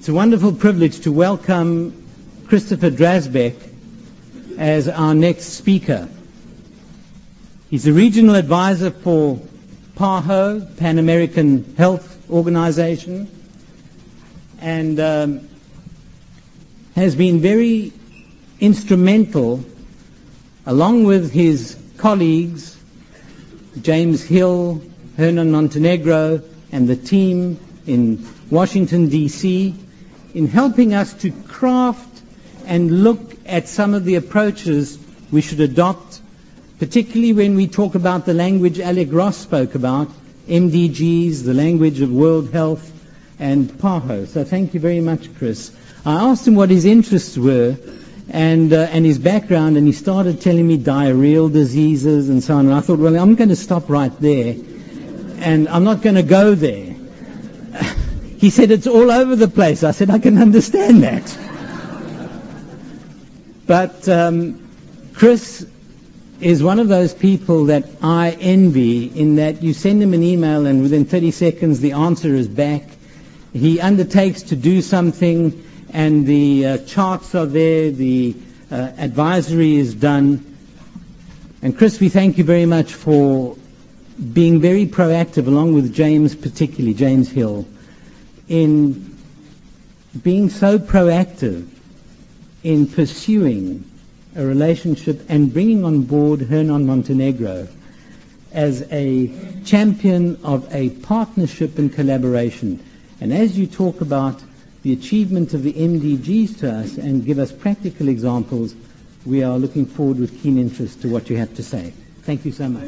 It's a wonderful privilege to welcome Christopher Drasbeck as our next speaker. He's a regional advisor for PAHO, Pan American Health Organization, and has been very instrumental, along with his colleagues, James Hill, Hernan Montenegro, and the team in Washington, D.C., in helping us to craft and look at some of the approaches we should adopt, particularly when we talk about the language Alec Ross spoke about, MDGs, the language of World Health, and PAHO. So thank you very much, Chris. I asked him what his interests were and his background, and he started telling me diarrheal diseases and so on. And I thought, well, I'm going to stop right there, and I'm not going to go there. He said, it's all over the place. I said, I can understand that. But Chris is one of those people that I envy, in that you send him an email and within 30 seconds the answer is back. He undertakes to do something and the charts are there, the advisory is done. And Chris, we thank you very much for being very proactive, along with James, particularly James Hill, in being so proactive in pursuing a relationship and bringing on board Hernan Montenegro as a champion of a partnership and collaboration. And as you talk about the achievement of the MDGs to us and give us practical examples, we are looking forward with keen interest to what you have to say. Thank you so much.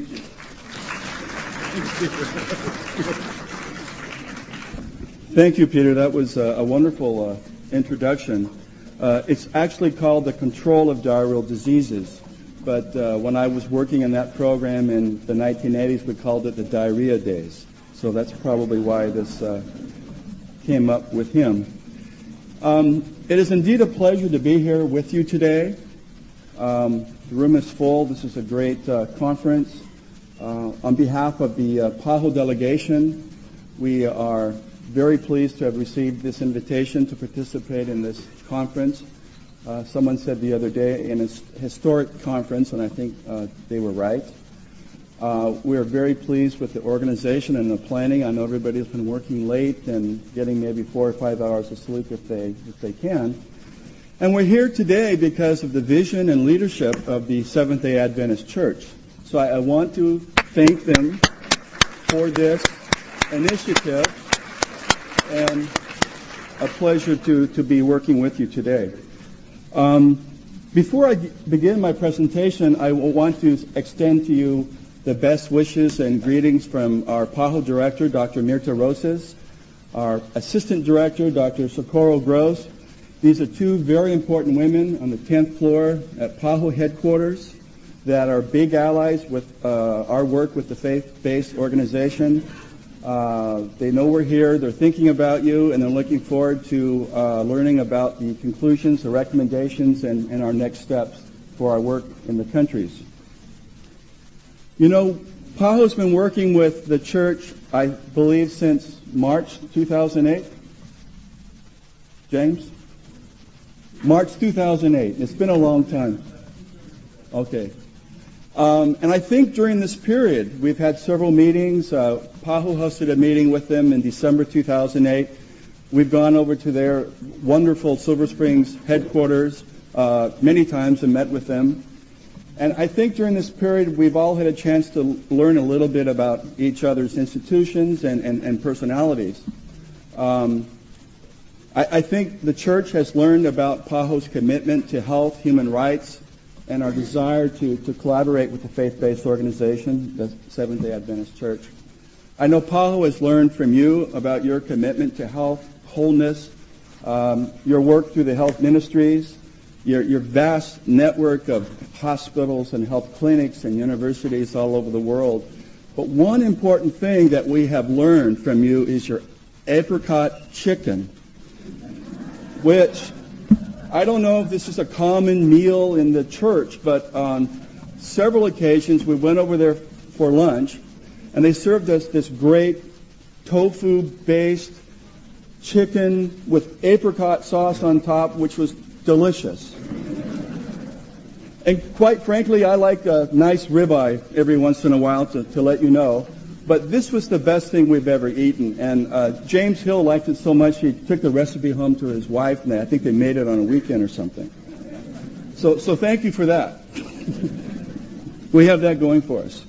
Thank you, Peter. That was a wonderful introduction. It's actually called the Control of Diarrheal Diseases, but when I was working in that program in the 1980s, we called it the Diarrhea Days. So that's probably why this came up with him. It is indeed a pleasure to be here with you today. The room is full. This is a great conference. On behalf of the PAHO delegation, we are very pleased to have received this invitation to participate in this conference. Someone said the other day, in a historic conference, and I think they were right. We are very pleased with the organization and the planning. I know everybody's been working late and getting maybe 4 or 5 hours of sleep if they can. And we're here today because of the vision and leadership of the Seventh-day Adventist Church. So I want to thank them for this initiative, and a pleasure to be working with you today. Before I begin my presentation, I want to extend to you the best wishes and greetings from our PAHO director, Dr. Mirta Rosas, our assistant director, Dr. Socorro Gross. These are two very important women on the 10th floor at PAHO headquarters that are big allies with our work with the faith-based organization. They know we're here, they're thinking about you, and they're looking forward to learning about the conclusions, the recommendations, and our next steps for our work in the countries. You know, PAHO's been working with the church, I believe, since March 2008. James? March 2008. It's been a long time. Okay. And I think during this period, we've had several meetings. PAHO hosted a meeting with them in December 2008. We've gone over to their wonderful Silver Springs headquarters many times and met with them. And I think during this period, we've all had a chance to learn a little bit about each other's institutions and personalities. I think the church has learned about PAHO's commitment to health, human rights, and our desire to collaborate with the faith-based organization, the Seventh-day Adventist Church. I know PAHO has learned from you about your commitment to health, wholeness, your work through the health ministries, your vast network of hospitals and health clinics and universities all over the world. But one important thing that we have learned from you is your apricot chicken, which I don't know if this is a common meal in the church, but on several occasions we went over there for lunch, and they served us this great tofu-based chicken with apricot sauce on top, which was delicious. And quite frankly, I like a nice ribeye every once in a while to let you know. But this was the best thing we've ever eaten. And James Hill liked it so much he took the recipe home to his wife, and I think they made it on a weekend or something. So thank you for that. We have that going for us.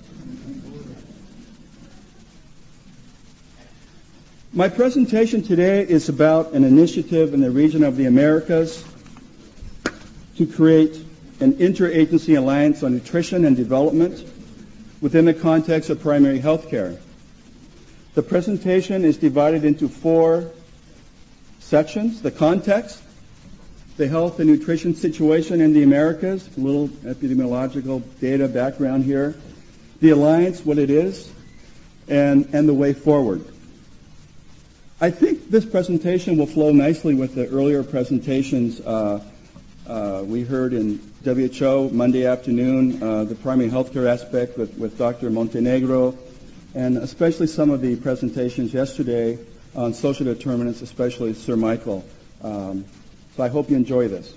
My presentation today is about an initiative in the region of the Americas to create an interagency alliance on nutrition and development within the context of primary health care. The presentation is divided into 4 sections: the context, the health and nutrition situation in the Americas, a little epidemiological data background here, the alliance, what it is, and the way forward. I think this presentation will flow nicely with the earlier presentations we heard in WHO Monday afternoon, the primary healthcare aspect with Dr. Montenegro, and especially some of the presentations yesterday on social determinants, especially Sir Michael. So I hope you enjoy this.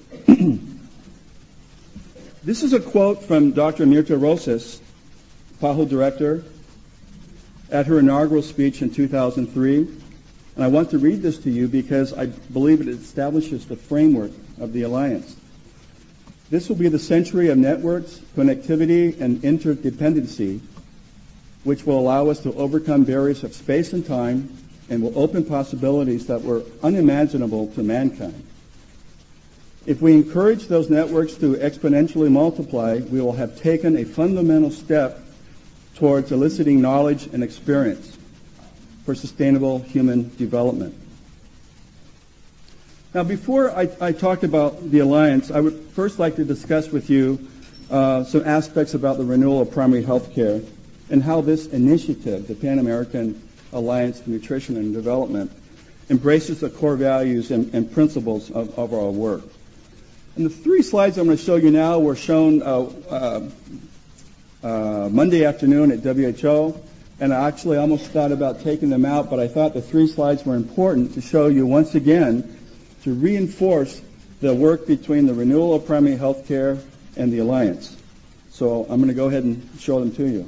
This is a quote from Dr. Mirta Rosas, PAHO director, at her inaugural speech in 2003. And I want to read this to you because I believe it establishes the framework of the alliance. This will be the century of networks, connectivity, and interdependency, which will allow us to overcome barriers of space and time and will open possibilities that were unimaginable to mankind. If we encourage those networks to exponentially multiply, we will have taken a fundamental step towards eliciting knowledge and experience for sustainable human development. Now, before I talk about the alliance, I would first like to discuss with you some aspects about the renewal of primary health care and how this initiative, the Pan-American Alliance for Nutrition and Development, embraces the core values and principles of our work. And the 3 slides I'm going to show you now were shown Monday afternoon at WHO, and I actually almost thought about taking them out, but I thought the 3 slides were important to show you once again to reinforce the work between the renewal of primary health care and the alliance. So I'm going to go ahead and show them to you.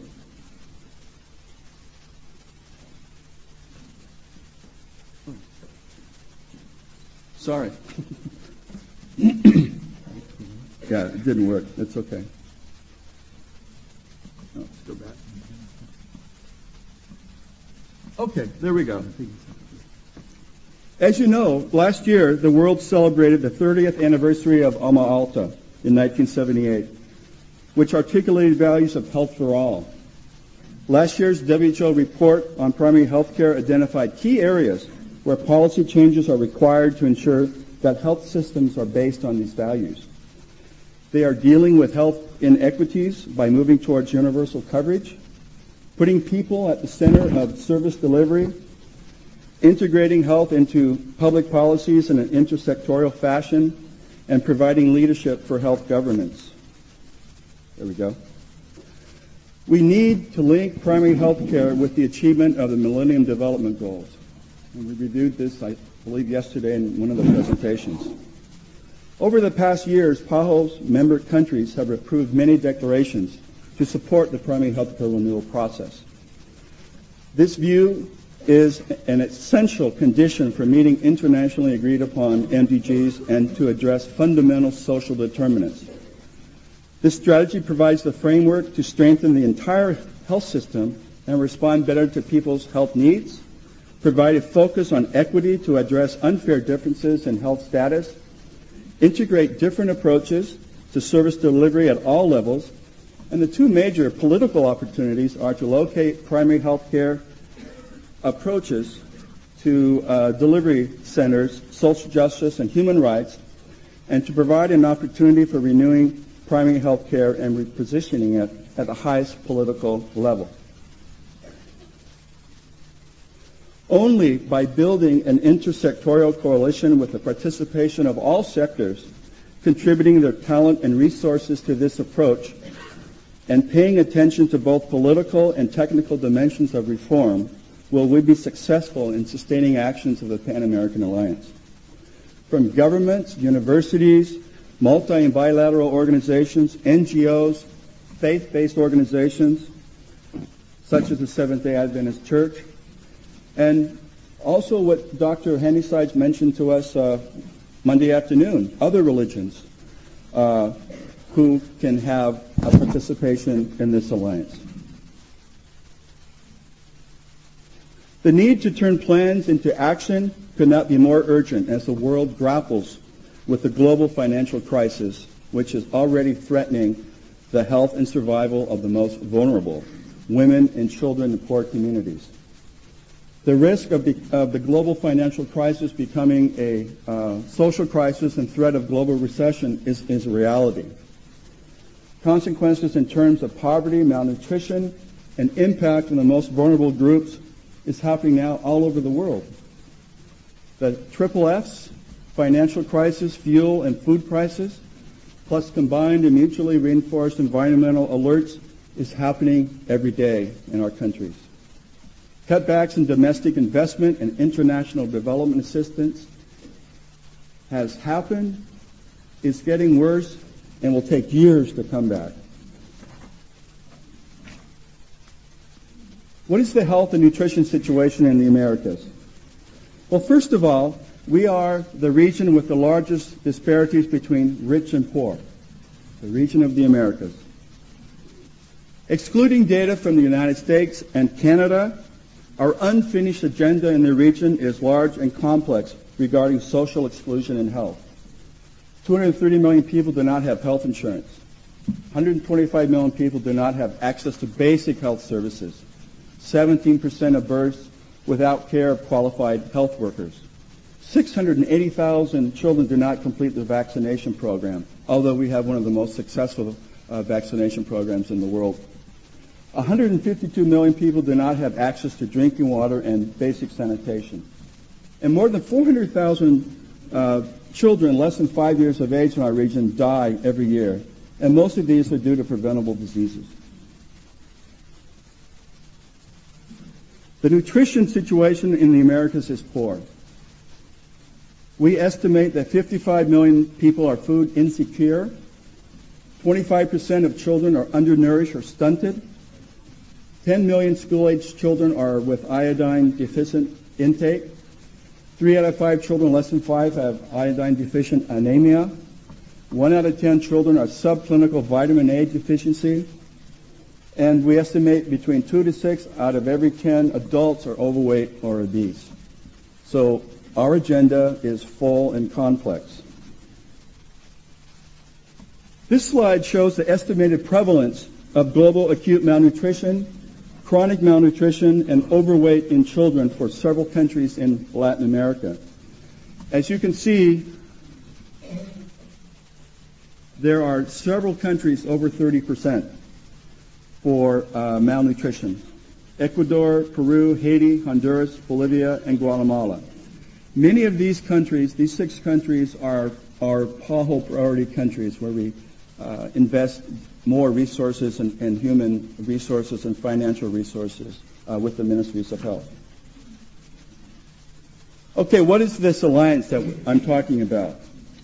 Sorry. Yeah, it didn't work. It's okay. Oh, let's go back. Okay, there we go. As you know, last year the world celebrated the 30th anniversary of Alma Ata in 1978, which articulated values of health for all. Last year's WHO report on primary health care identified key areas where policy changes are required to ensure that health systems are based on these values. They are dealing with health inequities by moving towards universal coverage, putting people at the center of service delivery, integrating health into public policies in an intersectorial fashion, and providing leadership for health governance. There we go. We need to link primary health care with the achievement of the Millennium Development Goals. And we reviewed this, I believe, yesterday in one of the presentations. Over the past years, PAHO's member countries have approved many declarations to support the primary health care renewal process. This view is an essential condition for meeting internationally agreed upon MDGs and to address fundamental social determinants. This strategy provides the framework to strengthen the entire health system and respond better to people's health needs, provide a focus on equity to address unfair differences in health status, integrate different approaches to service delivery at all levels, and the 2 major political opportunities are to locate primary health care approaches to delivery centers, social justice, and human rights, and to provide an opportunity for renewing primary health care and repositioning it at the highest political level. Only by building an intersectorial coalition with the participation of all sectors, contributing their talent and resources to this approach, and paying attention to both political and technical dimensions of reform, will we be successful in sustaining actions of the Pan-American Alliance. From governments, universities, multi- and bilateral organizations, NGOs, faith-based organizations, such as the Seventh-day Adventist Church, and also what Dr. Handysides mentioned to us Monday afternoon, other religions who can have a participation in this alliance. The need to turn plans into action could not be more urgent as the world grapples with the global financial crisis, which is already threatening the health and survival of the most vulnerable, women and children in poor communities. The risk of the global financial crisis becoming a social crisis and threat of global recession is a reality. Consequences in terms of poverty, malnutrition, and impact on the most vulnerable groups is happening now all over the world. The triple Fs, financial crisis, fuel and food crisis, plus combined and mutually reinforced environmental alerts is happening every day in our countries. Cutbacks in domestic investment and international development assistance has happened, is getting worse, and will take years to come back. What is the health and nutrition situation in the Americas? Well, first of all, we are the region with the largest disparities between rich and poor, the region of the Americas. Excluding data from the United States and Canada, our unfinished agenda in the region is large and complex regarding social exclusion and health. 230 million people do not have health insurance. 125 million people do not have access to basic health services. 17% of births without care of qualified health workers. 680,000 children do not complete the vaccination program, although we have one of the most successful vaccination programs in the world. 152 million people do not have access to drinking water and basic sanitation. And more than 400,000 children less than 5 years of age in our region die every year, and most of these are due to preventable diseases. The nutrition situation in the Americas is poor. We estimate that 55 million people are food insecure. 25% of children are undernourished or stunted. 10 million school-aged children are with iodine-deficient intake. 3 out of 5 children less than 5 have iodine-deficient anemia. 1 out of 10 children are subclinical vitamin A deficiency. And we estimate between 2 to 6 out of every 10 adults are overweight or obese. So our agenda is full and complex. This slide shows the estimated prevalence of global acute malnutrition, chronic malnutrition, and overweight in children for several countries in Latin America. As you can see, there are several countries over 30% for malnutrition. Ecuador, Peru, Haiti, Honduras, Bolivia, and Guatemala. Many of these countries, these 6 countries, are PAHO priority countries where we invest more resources and human resources and financial resources with the Ministries of Health. Okay, what is this alliance that I'm talking about?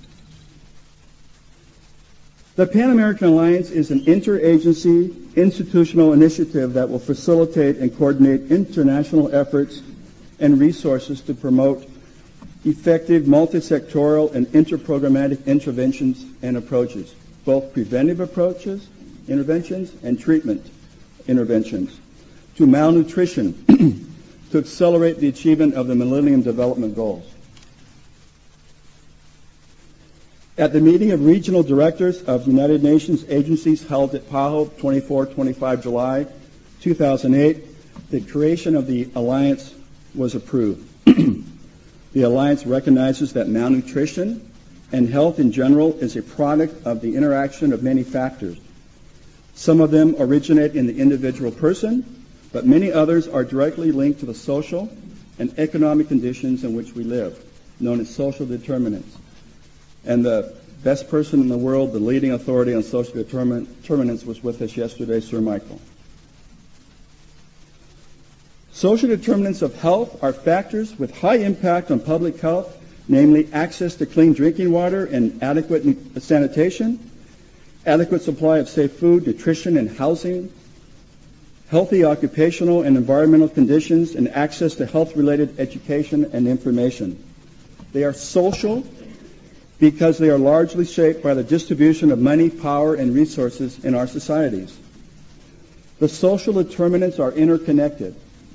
The Pan-American Alliance is an interagency, institutional initiative that will facilitate and coordinate international efforts and resources to promote effective multi-sectoral and interprogrammatic interventions and approaches, both preventive interventions, and treatment interventions, to malnutrition to accelerate the achievement of the Millennium Development Goals. At the meeting of regional directors of United Nations agencies held at PAHO 24-25 July 2008, the creation of the Alliance was approved. The Alliance recognizes that malnutrition and health in general is a product of the interaction of many factors. Some of them originate in the individual person, but many others are directly linked to the social and economic conditions in which we live, known as social determinants. And the best person in the world, the leading authority on social determinants, was with us yesterday, Sir Michael. Social determinants of health are factors with high impact on public health, namely access to clean drinking water and adequate sanitation, adequate supply of safe food, nutrition, and housing, healthy occupational and environmental conditions, and access to health-related education and information. They are social because they are largely shaped by the distribution of money, power, and resources in our societies. The social determinants are interconnected.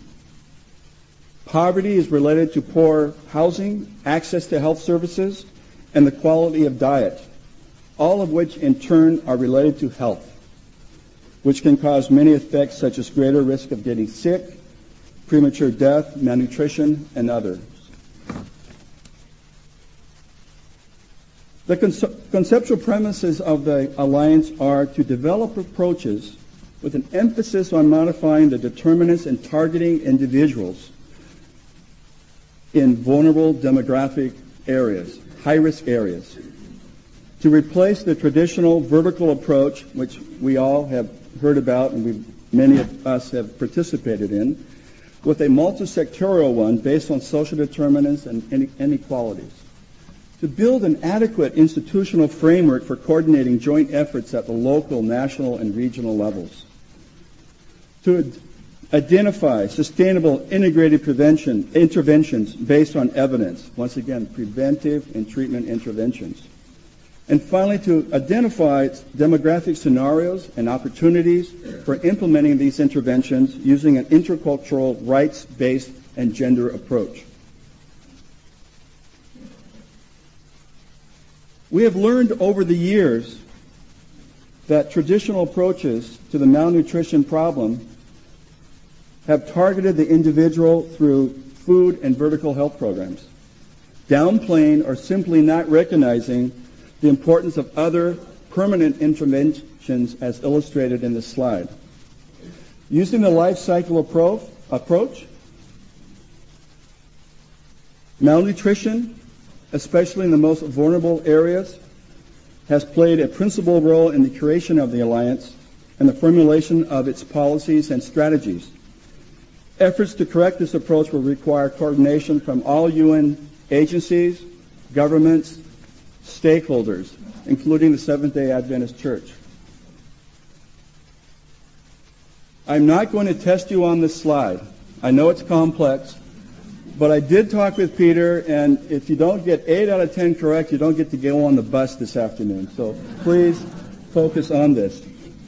Poverty is related to poor housing, access to health services, and the quality of diet, all of which in turn are related to health, which can cause many effects such as greater risk of getting sick, premature death, malnutrition, and others. The conceptual premises of the Alliance are to develop approaches with an emphasis on modifying the determinants and targeting individuals in vulnerable demographic areas, high-risk areas, to replace the traditional vertical approach, which we all have heard about and many of us have participated in, with a multi-sectorial one based on social determinants and inequalities. To build an adequate institutional framework for coordinating joint efforts at the local, national, and regional levels. To identify sustainable integrated interventions based on evidence. Once again, preventive and treatment interventions. And finally, to identify demographic scenarios and opportunities for implementing these interventions using an intercultural, rights-based, and gender approach. We have learned over the years that traditional approaches to the malnutrition problem have targeted the individual through food and vertical health programs, downplaying or simply not recognizing the importance of other permanent interventions as illustrated in this slide. Using the life cycle approach, malnutrition, especially in the most vulnerable areas, has played a principal role in the creation of the Alliance and the formulation of its policies and strategies. Efforts to correct this approach will require coordination from all UN agencies, governments, stakeholders, including the Seventh-day Adventist Church. I'm not going to test you on this slide. I know it's complex, but I did talk with Peter, and if you don't get 8 out of 10 correct, you don't get to go on the bus this afternoon. So please focus on this.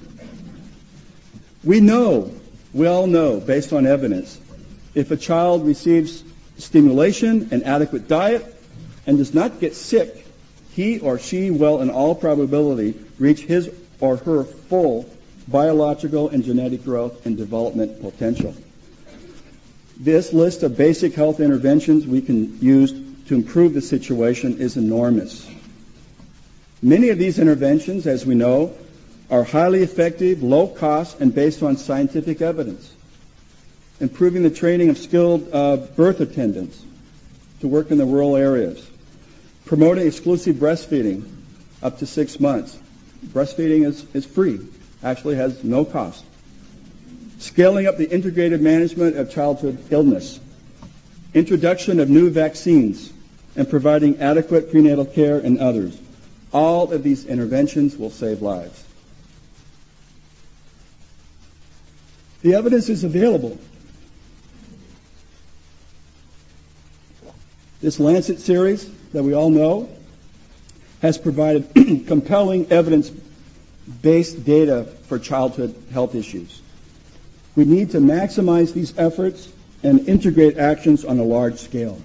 We all know, based on evidence, if a child receives stimulation and adequate diet and does not get sick, he or she will, in all probability, reach his or her full biological and genetic growth and development potential. This list of basic health interventions we can use to improve the situation is enormous. Many of these interventions, as we know, are highly effective, low cost, and based on scientific evidence. Improving the training of skilled birth attendants to work in the rural areas. Promoting exclusive breastfeeding up to 6 months. Breastfeeding is free, actually has no cost. Scaling up the integrated management of childhood illness. Introduction of new vaccines and providing adequate prenatal care and others. All of these interventions will save lives. The evidence is available. This Lancet series that we all know has provided compelling evidence-based data for childhood health issues. We need to maximize these efforts and integrate actions on a large scale.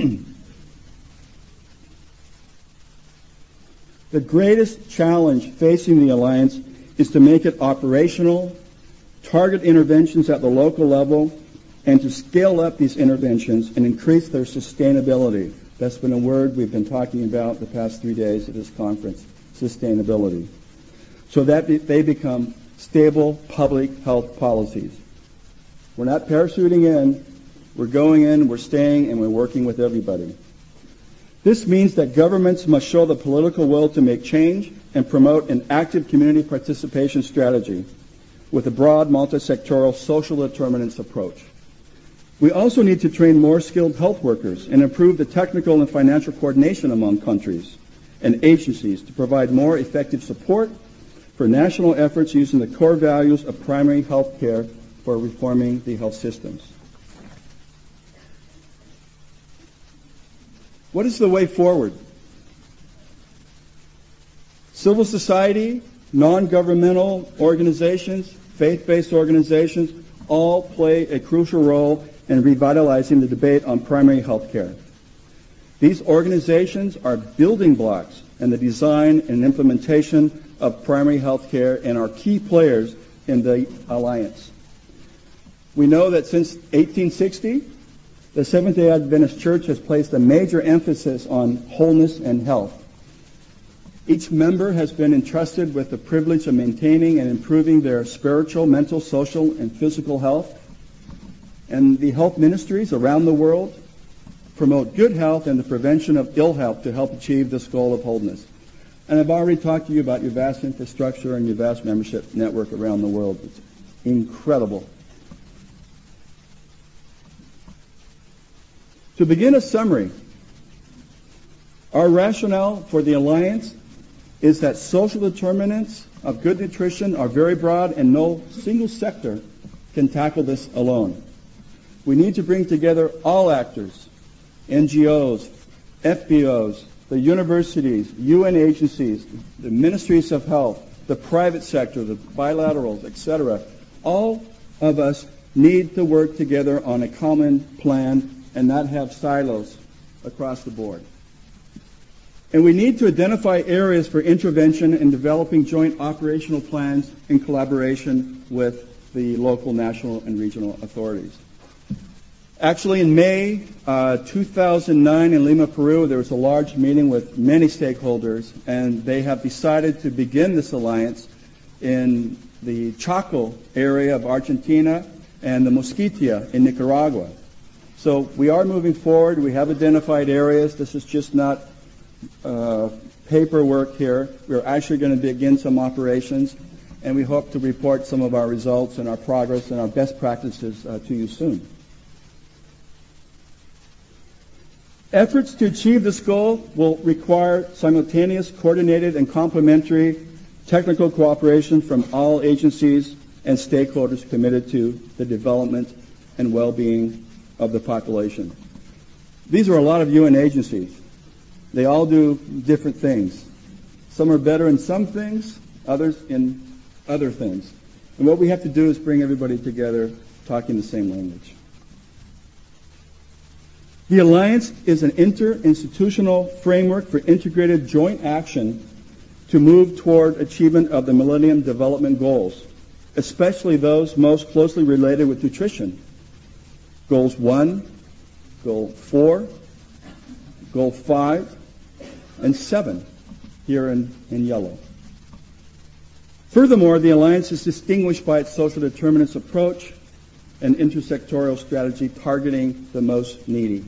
The greatest challenge facing the Alliance is to make it operational, target interventions at the local level, and to scale up these interventions and increase their sustainability. That's been a word we've been talking about the past 3 days at this conference, sustainability, so that they become stable public health policies. We're not parachuting in, we're going in, we're staying, and we're working with everybody. This means that governments must show the political will to make change and promote an active community participation strategy with a broad multi-sectoral social determinants approach. We also need to train more skilled health workers and improve the technical and financial coordination among countries and agencies to provide more effective support for national efforts using the core values of primary health care for reforming the health systems. What is the way forward? Civil society, non-governmental organizations, faith-based organizations all play a crucial role in revitalizing the debate on primary health care. These organizations are building blocks in the design and implementation of primary health care and are key players in the alliance. We know that since 1860, the Seventh-day Adventist Church has placed a major emphasis on wholeness and health. Each member has been entrusted with the privilege of maintaining and improving their spiritual, mental, social, and physical health. And the health ministries around the world promote good health and the prevention of ill health to help achieve this goal of wholeness. And I've already talked to you about your vast infrastructure and your vast membership network around the world. It's incredible. To begin a summary, our rationale for the alliance is that social determinants of good nutrition are very broad and no single sector can tackle this alone. We need to bring together all actors, NGOs, FBOs, the universities, UN agencies, the ministries of health, the private sector, the bilaterals, etc. All of us need to work together on a common plan and not have silos across the board. And we need to identify areas for intervention in developing joint operational plans in collaboration with the local, national, and regional authorities. Actually, in May 2009 in Lima, Peru, there was a large meeting with many stakeholders, and they have decided to begin this alliance in the Chaco area of Argentina and the Mosquitia in Nicaragua. So we are moving forward. We have identified areas. This is just not paperwork here. We're actually going to begin some operations, and we hope to report some of our results and our progress and our best practices to you soon. Efforts to achieve this goal will require simultaneous, coordinated, and complementary technical cooperation from all agencies and stakeholders committed to the development and well-being of the population. These are a lot of UN agencies. They all do different things. Some are better in some things, others in other things. And what we have to do is bring everybody together talking the same language. The Alliance is an interinstitutional framework for integrated joint action to move toward achievement of the Millennium Development Goals, especially those most closely related with nutrition. Goals 1, Goal 4, Goal 5, and 7, here in yellow. Furthermore, the Alliance is distinguished by its social determinants approach and intersectoral strategy targeting the most needy.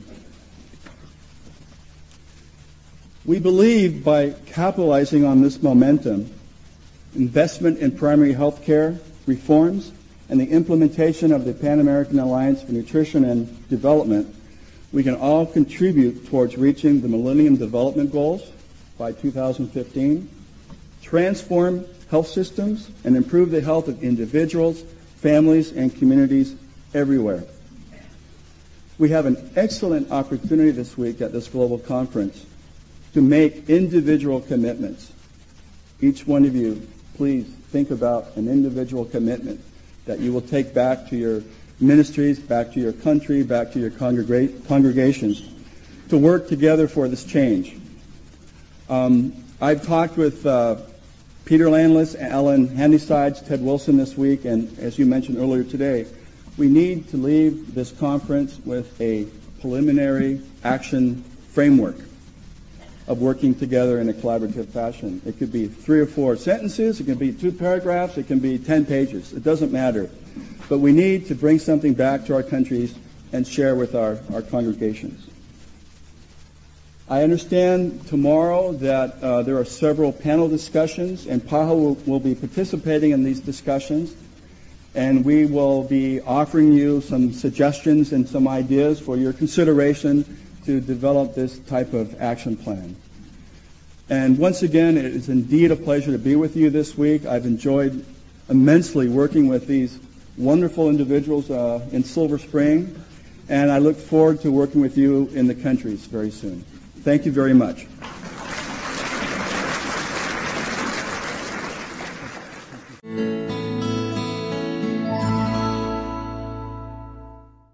We believe by capitalizing on this momentum, investment in primary health care reforms, and the implementation of the Pan-American Alliance for Nutrition and Development, we can all contribute towards reaching the Millennium Development Goals by 2015, transform health systems, and improve the health of individuals, families, and communities everywhere. We have an excellent opportunity this week at this global conference to make individual commitments. Each one of you, please think about an individual commitment that you will take back to your ministries, back to your country, back to your congregations to work together for this change. I've talked with Peter Landless, Alan Handysides, Ted Wilson this week, and as you mentioned earlier today, we need to leave this conference with a preliminary action framework of working together in a collaborative fashion. It could be 3 or 4 sentences, it can be 2 paragraphs, it can be 10 pages. It doesn't matter. But we need to bring something back to our countries and share with our congregations. I understand tomorrow that there are several panel discussions, and PAHO will be participating in these discussions. and we will be offering you some suggestions and some ideas for your consideration to develop this type of action plan. And once again, it is indeed a pleasure to be with you this week. I've enjoyed immensely working with these wonderful individuals in Silver Spring, and I look forward to working with you in the countries very soon. Thank you very much.